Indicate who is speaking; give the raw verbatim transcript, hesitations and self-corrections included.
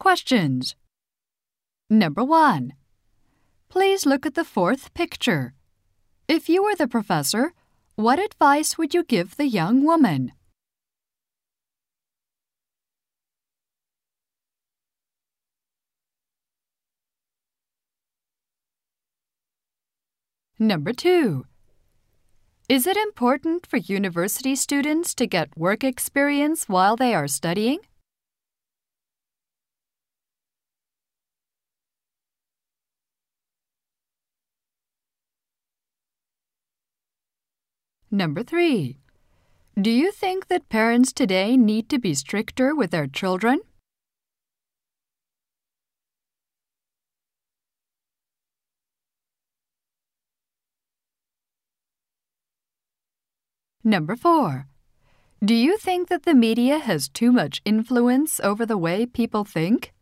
Speaker 1: questions. Number one. Please look at the fourth picture. If you were the professor, what advice would you give the young woman? Number two. Is it important for university students to get work experience while they are studying? Number three. Do you think that parents today need to be stricter with their children? Number four. Do you think that the media has too much influence over the way people think?